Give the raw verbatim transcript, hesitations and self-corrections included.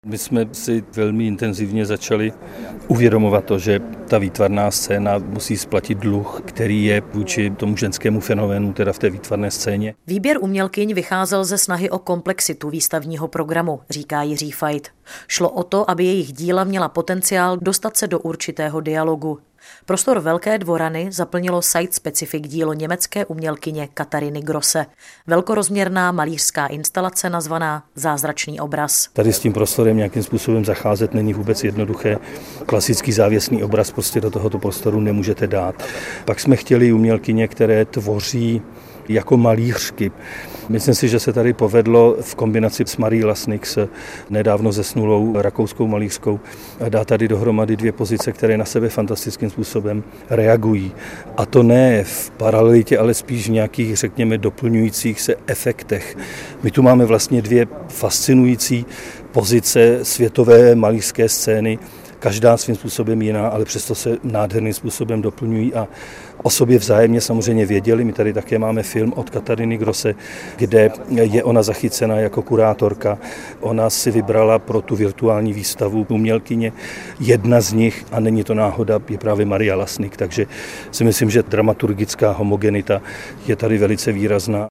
My jsme si velmi intenzivně začali uvědomovat to, že ta výtvarná scéna musí splatit dluh, který je vůči tomu ženskému fenoménu, teda v té výtvarné scéně. Výběr umělkyň vycházel ze snahy o komplexitu výstavního programu, říká Jiří Fajt. Šlo o to, aby jejich díla měla potenciál dostat se do určitého dialogu. Prostor Velké dvorany zaplnilo site-specific dílo německé umělkyně Katariny Grosse. Velkorozměrná malířská instalace nazvaná Zázračný obraz. Tady s tím prostorem nějakým způsobem zacházet není vůbec jednoduché. Klasický závěsný obraz prostě do tohoto prostoru nemůžete dát. Pak jsme chtěli umělkyně, které tvoří jako malířky. Myslím si, že se tady povedlo v kombinaci s Marí Lasnik, s nedávno zesnulou rakouskou malířskou, dát tady dohromady dvě pozice, které na sebe fantastickým způsobem reagují. A to ne v paralelitě, ale spíš v nějakých, řekněme, doplňujících se efektech. My tu máme vlastně dvě fascinující pozice světové malířské scény, každá svým způsobem jiná, ale přesto se nádherným způsobem doplňují a o sobě vzájemně samozřejmě věděli. My tady také máme film od Katariny Grosse, kde je ona zachycena jako kurátorka. Ona si vybrala pro tu virtuální výstavu umělkyně. Jedna z nich, a není to náhoda, je právě Maria Lasnik, takže si myslím, že dramaturgická homogenita je tady velice výrazná.